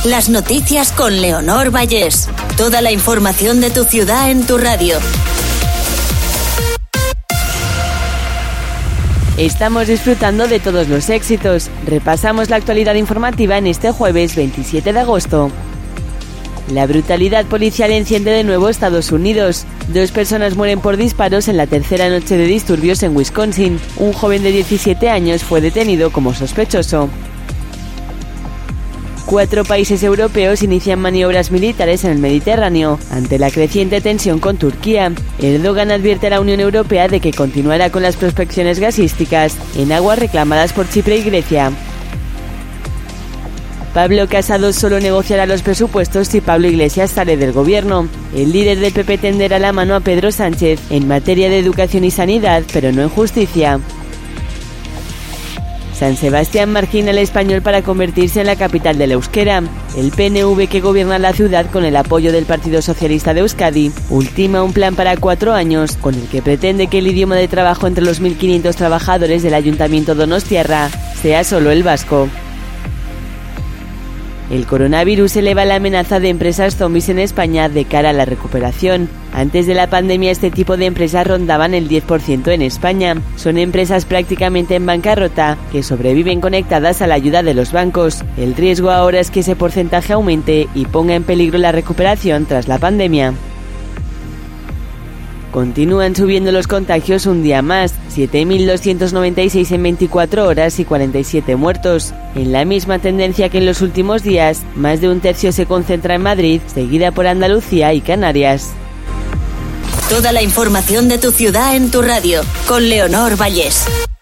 Las noticias con Leonor Vallés. Toda la información de tu ciudad en tu radio. Estamos disfrutando de todos los éxitos. Repasamos la actualidad informativa en este jueves 27 de agosto. La brutalidad policial enciende de nuevo Estados Unidos. 2 personas mueren por disparos en la tercera noche de disturbios en Wisconsin. Un joven de 17 años fue detenido como sospechoso. 4 países europeos inician maniobras militares en el Mediterráneo ante la creciente tensión con Turquía. Erdogan advierte a la Unión Europea de que continuará con las prospecciones gasísticas en aguas reclamadas por Chipre y Grecia. Pablo Casado solo negociará los presupuestos si Pablo Iglesias sale del gobierno. El líder del PP tenderá la mano a Pedro Sánchez en materia de educación y sanidad, pero no en justicia. San Sebastián margina al Español para convertirse en la capital del euskera. El PNV, que gobierna la ciudad con el apoyo del Partido Socialista de Euskadi, ultima un plan para 4 años con el que pretende que el idioma de trabajo entre los 1.500 trabajadores del Ayuntamiento donostiarra sea solo el vasco. El coronavirus eleva la amenaza de empresas zombies en España de cara a la recuperación. Antes de la pandemia, este tipo de empresas rondaban el 10% en España. Son empresas prácticamente en bancarrota que sobreviven conectadas a la ayuda de los bancos. El riesgo ahora es que ese porcentaje aumente y ponga en peligro la recuperación tras la pandemia. Continúan subiendo los contagios un día más, 7.296 en 24 horas y 47 muertos. En la misma tendencia que en los últimos días, más de un tercio se concentra en Madrid, seguida por Andalucía y Canarias. Toda la información de tu ciudad en tu radio, con Leonor Vallés.